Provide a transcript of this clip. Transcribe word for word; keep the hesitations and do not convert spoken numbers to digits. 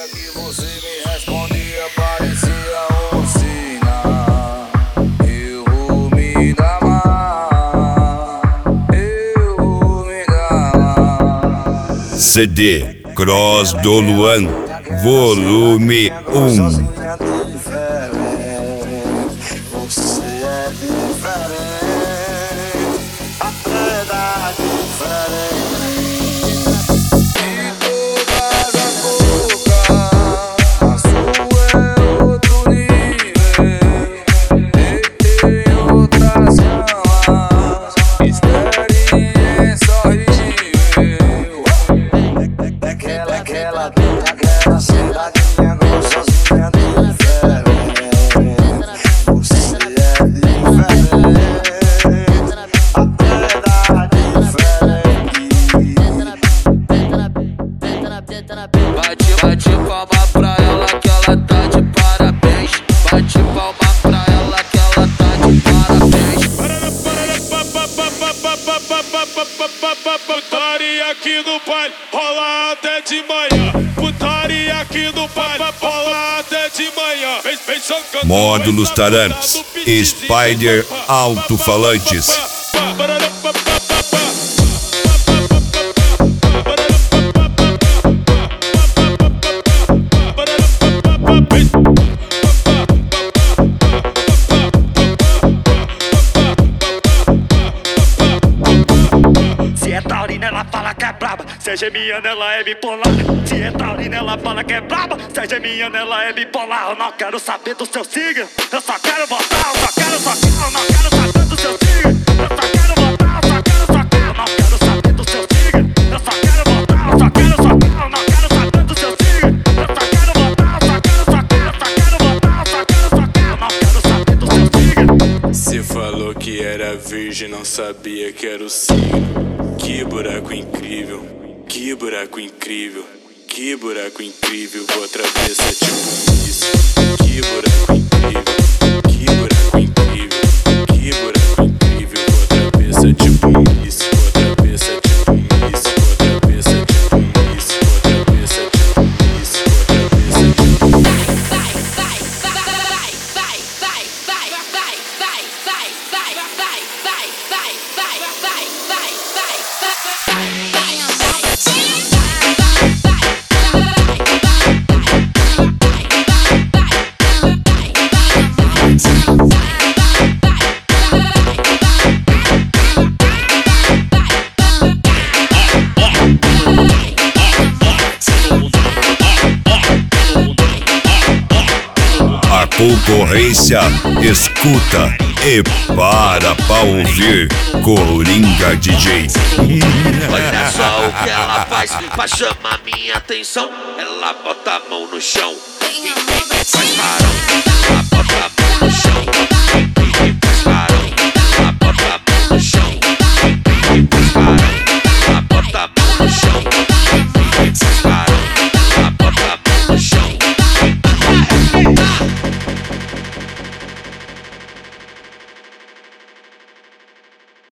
que você me respondia parecia oficina. Eu vou me dar mal, eu vou me dar mal. C D Cross do Luan, volume um. Bate, bate palma pra ela que ela tá de parabéns. Bate palma pra ela que ela tá de parabéns. Putaria aqui no baile, rola até de manhã. Putaria aqui no baile, rola até de manhã. Vem, vem socando, Módulos Tarantes, Spider Alto-Falantes. Se é taurina, ela fala que é braba. Se é geminiana, ela é bipolar. Se é taurina, ela fala que é braba. Se é geminiana, ela é bipolar. Eu não quero saber do seu signo. Eu só quero votar, eu só quero, só quero. Eu não quero saber do seu signo. Eu só quero votar, eu só quero, só quero. Eu não quero saber do seu signo. Eu só quero votar, eu só quero, só quero. Eu não quero saber do seu signo. Eu só quero votar, eu só quero, só quero. Eu só quero votar, eu só quero, só quero. Eu não quero saber do seu signo. Cê falou que era virgem, não sabia que era o signo. Que buraco incrível, que buraco incrível, que buraco incrível. Vou atravessar tipo isso. Que buraco incrível, que buraco incrível, que buraco incrível. Vou atravessar tipo isso. Vou atravessar tipo isso. Vou atravessar tipo isso. Vou atravessar tipo isso. Vou atravessar tipo isso. A concorrência escuta e para pra ouvir Coringa D J. Olha só o que ela faz pra chamar minha atenção. Ela bota a mão no chão e ninguém faz varão. Ela